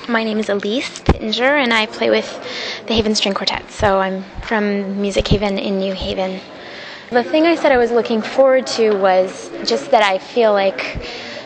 My name is Elise Pittenger, and I play with the Haven String Quartet. So I'm from Music Haven in New Haven. The thing I said I was looking forward to was just that I feel like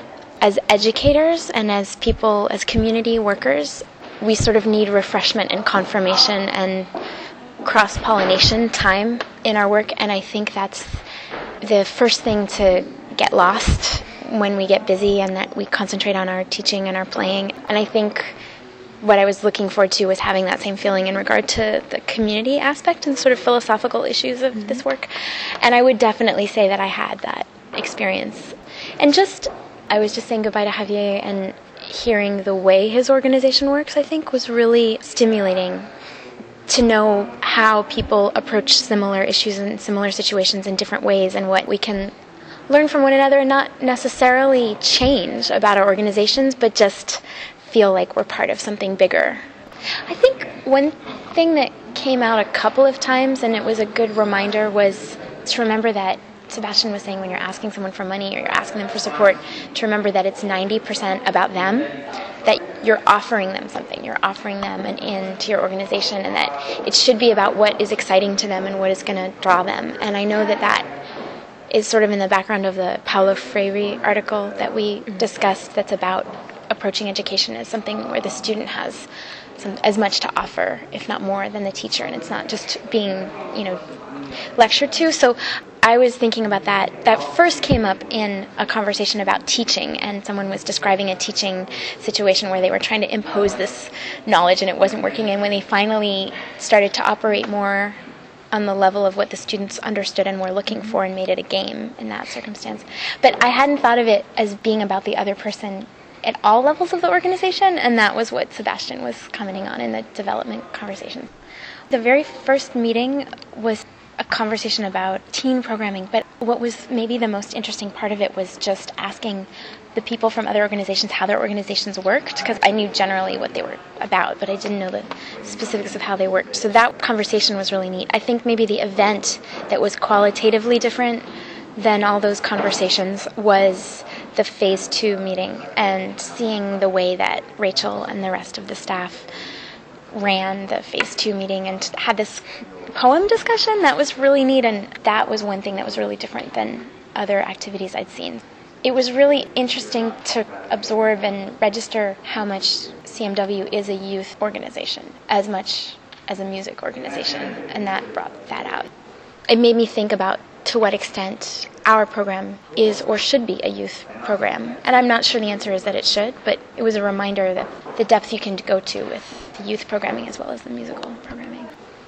as educators and as people, as community workers, we sort of need refreshment and confirmation and cross-pollination time in our work, and I think that's the first thing to get lost when we get busy and that we concentrate on our teaching and our playing. And I think what I was looking forward to was having that same feeling in regard to the community aspect and sort of philosophical issues of this work. And I would definitely say that I had that experience. And I was just saying goodbye to Javier, and hearing the way his organization works, I think, was really stimulating to know how people approach similar issues and similar situations in different ways, and what we can learn from one another and not necessarily change about our organizations, but just feel like we're part of something bigger. I think one thing that came out a couple of times, and it was a good reminder, was to remember that Sebastian was saying when you're asking someone for money or you're asking them for support, to remember that it's 90% about them, that you're offering them something, you're offering them an in to your organization, and that it should be about what is exciting to them and what is going to draw them. And I know that that is sort of in the background of the Paulo Freire article that we discussed, that's about approaching education as something where the student has as much to offer, if not more, than the teacher, and it's not just being, lectured to. So I was thinking about that. That first came up in a conversation about teaching, and someone was describing a teaching situation where they were trying to impose this knowledge and it wasn't working, and when they finally started to operate more on the level of what the students understood and were looking for and made it a game in that circumstance. But I hadn't thought of it as being about the other person at all levels of the organization, and that was what Sebastian was commenting on in the development conversation. The very first meeting was a conversation about teen programming, but what was maybe the most interesting part of it was just asking the people from other organizations how their organizations worked, because I knew generally what they were about, but I didn't know the specifics of how they worked. So that conversation was really neat. I think maybe the event that was qualitatively different than all those conversations was the Phase 2 meeting, and seeing the way that Rachel and the rest of the staff ran the Phase 2 meeting and had this poem discussion. That was really neat, and that was one thing that was really different than other activities I'd seen. It was really interesting to absorb and register how much CMW is a youth organization as much as a music organization, and that brought that out. It made me think about to what extent our program is or should be a youth program. And I'm not sure the answer is that it should, but it was a reminder that the depth you can go to with the youth programming as well as the musical programming.